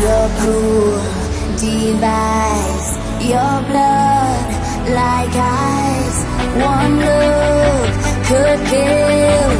Your cruel device, your blood like ice. One look could kill